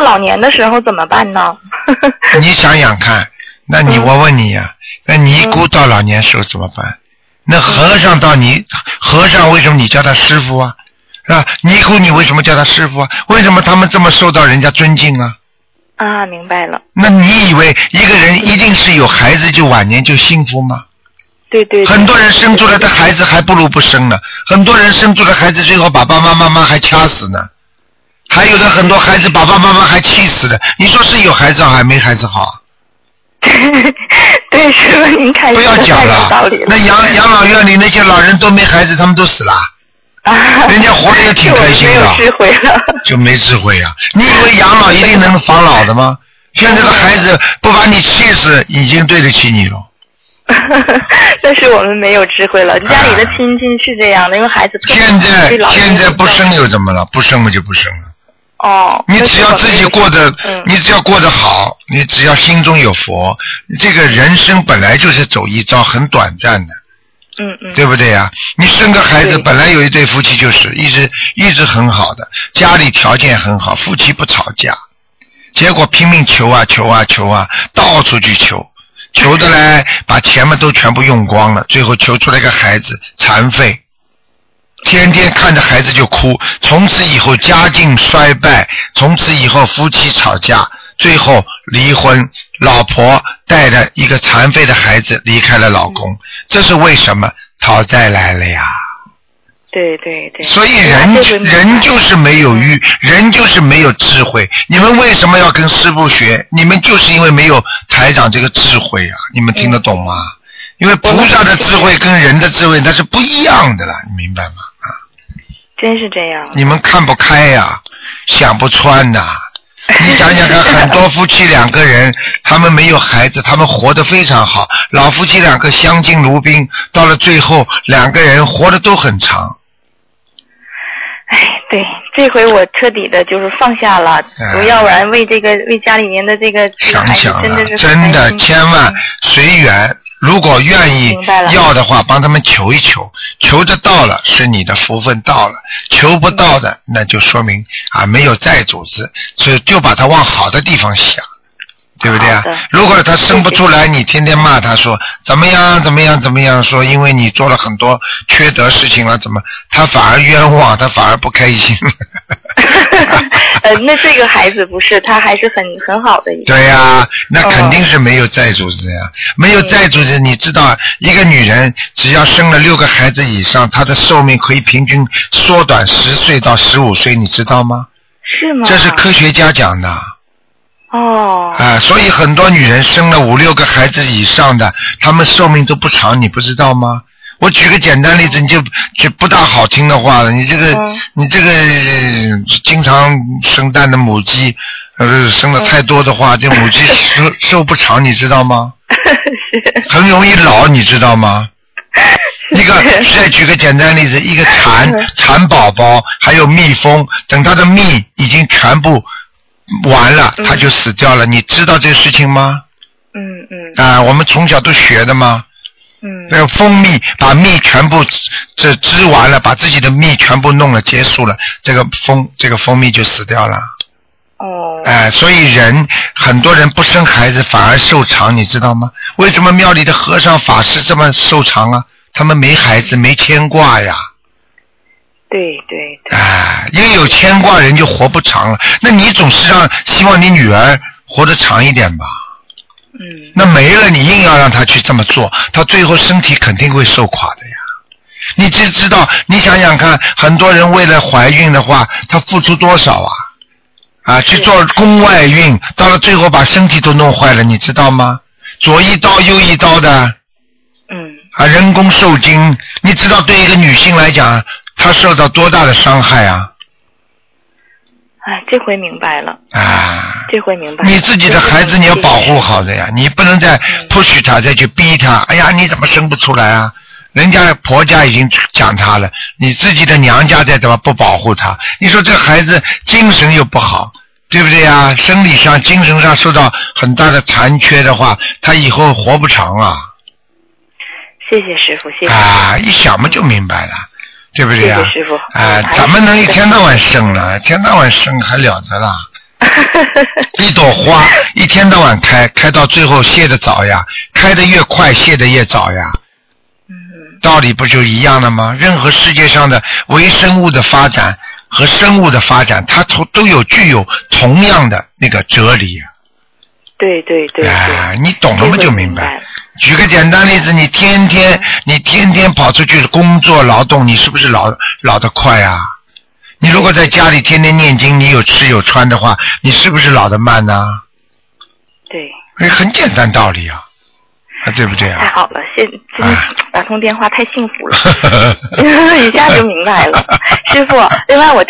老年的时候怎么办呢？ 你想想看，那我问你呀，那尼姑到老年时候怎么办？那和尚和尚为什么你叫他师傅啊？是吧？尼姑你为什么叫他师傅啊？为什么他们这么受到人家尊敬啊？ 啊，明白了。 那你以为一个人一定是有孩子就晚年就幸福吗？ 对对。 很多人生出来的孩子还不如不生呢，很多人生出来的孩子最后把爸爸妈妈还掐死呢，还有的很多孩子爸爸妈妈还气死的。你说是有孩子好还没孩子好啊？ 对，师傅您看不要讲了，那养老院里那些老人都没孩子，他们都死了。人家活得也挺开心的。 没有智慧了。 就没智慧啊！你以为养老一定能防老的吗？现在的孩子不把你气死，已经对得起你了。 但是我们没有智慧了，家里的亲戚是这样的，因为孩子现在不生又怎么了？不生嘛就不生了。 哦。 你只要自己过得，你只要过得好，你只要心中有佛，这个人生本来就是走一遭，很短暂的。对不对呀？你生个孩子，本来有一对夫妻就是一直很好的，家里条件很好，夫妻不吵架，结果拼命求啊，到处去求的来，把钱嘛都全部用光了，最后求出来个孩子残废，天天看着孩子就哭，从此以后家境衰败，从此以后夫妻吵架，最后离婚，老婆带着一个残废的孩子离开了老公，这是为什么？讨债来了呀。 对对对。 所以人就是没有人就是没有智慧。你们为什么要跟师父学？你们就是因为没有台长这个智慧啊！你们听得懂吗？因为菩萨的智慧跟人的智慧那是不一样的了，你明白吗？ 真是这样。 你们看不开呀，想不穿呐。你想想看，很多夫妻两个人，他们没有孩子，他们活得非常好。老夫妻两个相敬如宾，到了最后，两个人活得都很长。 哎，对，这回我彻底的就是放下了，要不然为家里面的这个孩子真的千万随缘。如果愿意要的话，帮他们求一求，求得到了是你的福分到了，求不到的那就说明没有债主子，所以就把他往好的地方想，对不对啊？如果他生不出来，你天天骂他说怎么样，说因为你做了很多缺德事情了，他反而冤枉，他反而不开心。 那这个孩子不是，他还是很好的一个。 对呀，那肯定是没有债主子呀。没有债主子，你知道，一个女人只要生了6个孩子以上，她的寿命可以平均缩短10岁到15岁，你知道吗？ 是吗？ 这是科学家讲的。 哦。 所以很多女人生了5、6个孩子以上的，她们寿命都不长，你不知道吗？我举个简单例子，你就不大好听的话了。你这个经常生蛋的母鸡，生的太多的话，这母鸡寿不长，你知道吗？很容易老，你知道吗？再举个简单例子，一个蚕宝宝还有蜜蜂，等它的蜜已经全部完了，它就死掉了。你知道这个事情吗？我们从小都学的吗？那个蜂蜜把蜜全部织完了，把自己的蜜全部弄了，结束了，这个蜂蜜就死掉了。所以很多人不生孩子反而寿长，你知道吗？为什么庙里的和尚法师这么寿长啊？他们没孩子，没牵挂呀。 对。 因为有牵挂人就活不长了。那你总是希望你女儿活得长一点吧。那没了，你硬要让他去这么做，他最后身体肯定会受垮的呀。你只知道，你想想看，很多人为了怀孕的话，他付出多少去做宫外孕，到了最后把身体都弄坏了，你知道吗？左一刀右一刀的。人工受精，你知道对一个女性来讲，她受到多大的伤害啊？ 这回明白了。这回明白了。 你自己的孩子你要保护好的呀，你不能再 push 他，再去逼他。哎呀，你怎么生不出来啊？人家婆家已经讲他了，你自己的娘家再怎么不保护他？你说这孩子精神又不好，对不对呀？生理上、精神上受到很大的残缺的话，他以后活不长啊。 谢谢师父，谢谢。 一想嘛就明白了。对不对呀？ 谢谢师父。 咱们能一天到晚生了，一天到晚生还了得啦？ 一朵花一天到晚开到最后谢得早呀，开得越快谢得越早呀。道理不就一样了吗？任何世界上的微生物的发展和生物的发展，它都具有同样的那个哲理。 对对对。 你懂了吗？就明白。举个简单例子，你天天跑出去工作劳动，你是不是老得快啊？你如果在家里天天念经，你有吃有穿的话，你是不是老得慢呢？对。很简单道理啊，对不对啊？ 太好了，打通电话太幸福了，一下就明白了。师父，另外我